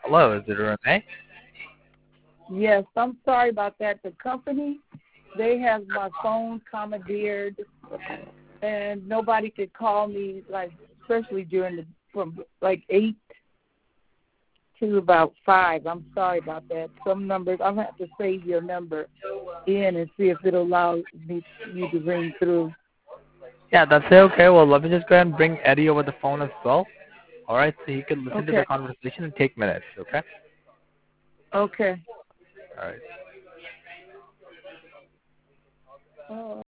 Hello, is it Renee? Yes, I'm sorry about that. The company, they have my phone commandeered, and nobody could call me, like, especially from like 8 to about 5. I'm sorry about that. Some numbers, I'm going to have to save your number in and see if it'll allow you to ring through. Yeah, that's okay. Well, let me just go ahead and bring Eddie over the phone as well. All right, so he can listen to the Okay. conversation and take minutes, okay? Okay. All right. Oh.